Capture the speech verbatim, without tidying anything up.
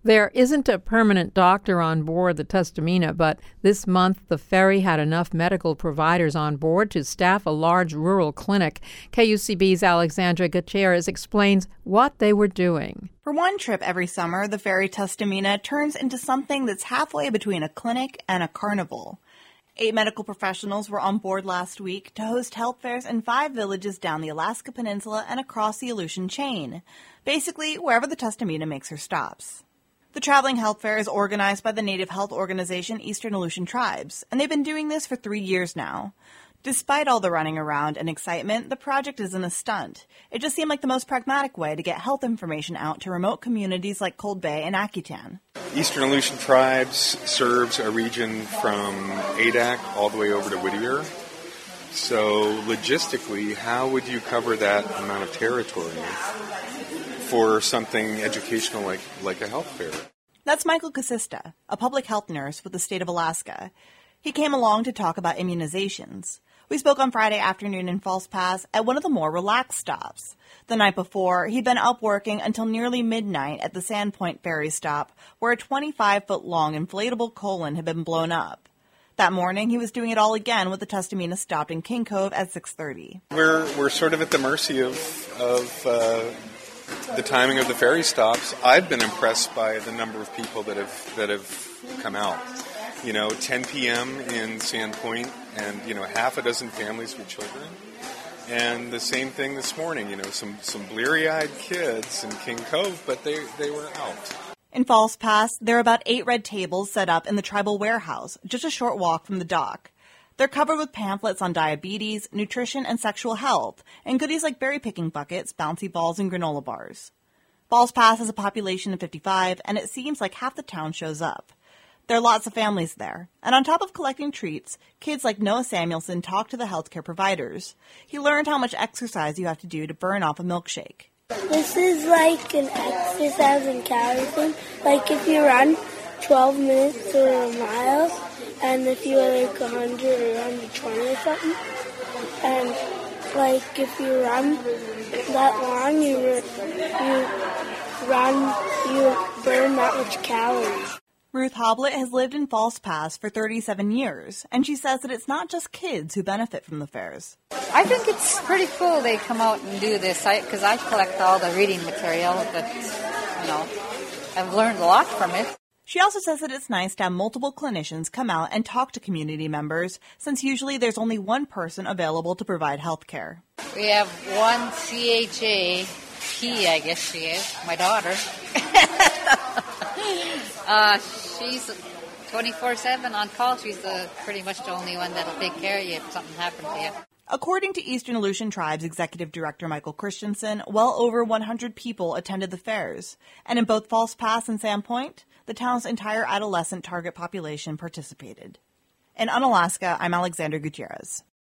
There isn't a permanent doctor on board the Tustumena, but this month the ferry had enough medical providers on board to staff a large rural clinic. K U C B's Alexandra Gutierrez explains what they were doing. For one trip every summer, the ferry Tustumena turns into something that's halfway between a clinic and a carnival. Eight medical professionals were on board last week to host health fairs in five villages down the Alaska Peninsula and across the Aleutian chain, basically wherever the Tustumena makes her stops. The traveling health fair is organized by the native health organization Eastern Aleutian Tribes, and they've been doing this for three years now. Despite all the running around and excitement, the project isn't a stunt. It just seemed like the most pragmatic way to get health information out to remote communities like Cold Bay and Akutan. Eastern Aleutian Tribes serves a region from Adak all the way over to Whittier. So logistically, how would you cover that amount of territory for something educational like, like a health fair? That's Michael Casista, a public health nurse with the state of Alaska. He came along to talk about immunizations. We spoke on Friday afternoon in False Pass at one of the more relaxed stops. The night before, he'd been up working until nearly midnight at the Sandpoint ferry stop, where a twenty-five foot long inflatable colon had been blown up. That morning, he was doing it all again with the Tustumena stopped in King Cove at six thirty. We're we're sort of at the mercy of of uh, the timing of the ferry stops. I've been impressed by the number of people that have that have come out. You know, ten p.m. in Sandpoint, and you know, half a dozen families with children. And the same thing this morning. You know, some some bleary-eyed kids in King Cove, but they they were out. In False Pass, there are about eight red tables set up in the tribal warehouse, just a short walk from the dock. They're covered with pamphlets on diabetes, nutrition, and sexual health, and goodies like berry-picking buckets, bouncy balls, and granola bars. False Pass has a population of fifty-five, and it seems like half the town shows up. There are lots of families there, and on top of collecting treats, kids like Noah Samuelson talk to the healthcare providers. He learned how much exercise you have to do to burn off a milkshake. This is like an exercise and calorie thing. Like if you run twelve minutes or a mile, and if you are like one hundred or one hundred twenty or something, and like if you run that long, you, you run, you burn that much calories. Ruth Hoblet has lived in False Pass for thirty-seven years, and she says that it's not just kids who benefit from the fairs. I think it's pretty cool they come out and do this, because I, I collect all the reading material, but, you know, I've learned a lot from it. She also says that it's nice to have multiple clinicians come out and talk to community members, since usually there's only one person available to provide health care. We have one C H A P, I guess she is, my daughter. uh, she's twenty-four seven on call. She's the, pretty much the only one that'll take care of you if something happens to you. According to Eastern Aleutian Tribes Executive Director Michael Christensen, well over one hundred people attended the fairs. And in both False Pass and Sandpoint, the town's entire adolescent target population participated. In Unalaska, I'm Alexandra Gutierrez.